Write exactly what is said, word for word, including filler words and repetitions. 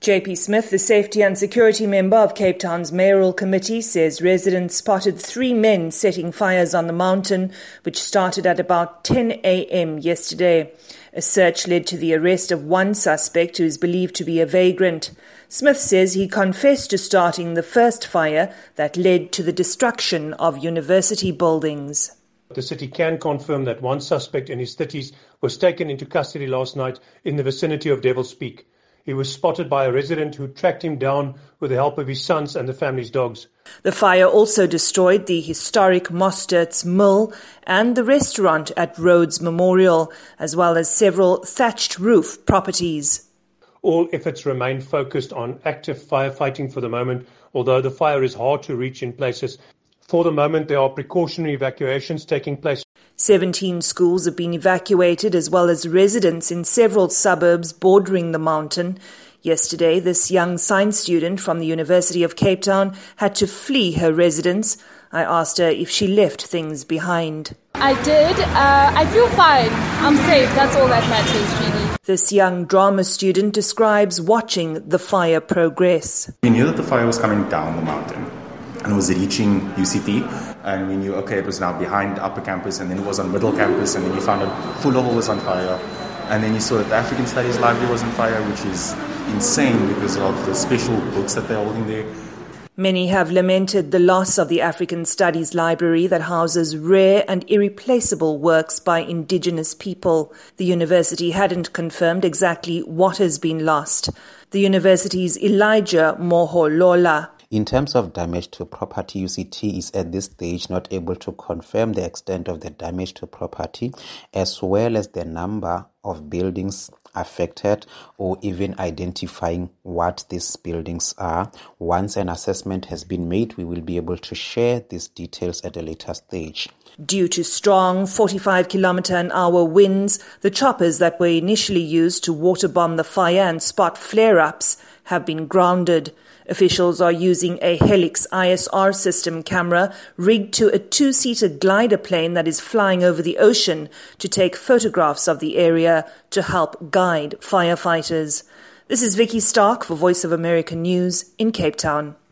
J P Smith, the Safety and Security member of Cape Town's mayoral committee, says residents spotted three men setting fires on the mountain, which started at about ten a.m. yesterday. A search led to the arrest of one suspect who is believed to be a vagrant. Smith says he confessed to starting the first fire that led to the destruction of university buildings. The city can confirm that one suspect in his thirties was taken into custody last night in the vicinity of Devil's Peak. He was spotted by a resident who tracked him down with the help of his sons and the family's dogs. The fire also destroyed the historic Mostert's Mill and the restaurant at Rhodes Memorial, as well as several thatched roof properties. All efforts remain focused on active firefighting for the moment, although the fire is hard to reach in places. For the moment, there are precautionary evacuations taking place. Seventeen schools have been evacuated, as well as residents in several suburbs bordering the mountain. Yesterday, this young science student from the University of Cape Town had to flee her residence. I asked her if she left things behind. I did. Uh, I feel fine. I'm safe. That's all that matters, really. This young drama student describes watching the fire progress. We knew that the fire was coming down the mountain and it was reaching U C T, and we knew, okay, it was now behind Upper Campus, and then it was on Middle Campus, and then you found out Full Hall was on fire, and then you saw that the African Studies Library was on fire, which is insane because of the special books that they're holding there. Many have lamented the loss of the African Studies Library that houses rare and irreplaceable works by indigenous people. The university hadn't confirmed exactly what has been lost. The university's Elijah Moholola. In terms of damage to property, U C T is at this stage not able to confirm the extent of the damage to property, as well as the number of buildings affected, or even identifying what these buildings are. Once an assessment has been made, we will be able to share these details at a later stage. Due to strong forty-five kilometre an hour winds, the choppers that were initially used to waterbomb the fire and spot flare-ups have been grounded. Officials are using a Helix I S R system camera rigged to a two-seater glider plane that is flying over the ocean to take photographs of the area to help guide firefighters. This is Vicky Stark for Voice of America News in Cape Town.